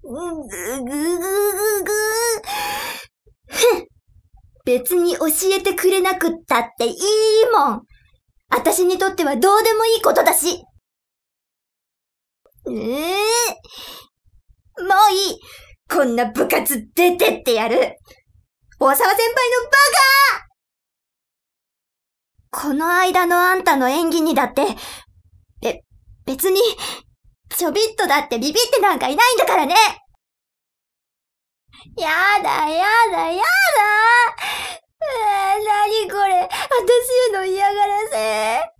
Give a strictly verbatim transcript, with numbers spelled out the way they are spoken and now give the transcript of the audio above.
ぐぐぐぐぐ。ふん。別に教えてくれなくったっていいもん。私にとってはどうでもいいことだし。ええー、もういい。こんな部活出てってやる。大沢先輩のバカ！この間のあんたの演技にだって、べ、別に、ちょびっとだってビビってなんかいないんだからね。やだやだやだ。えー、なにこれ。私への嫌がらせ。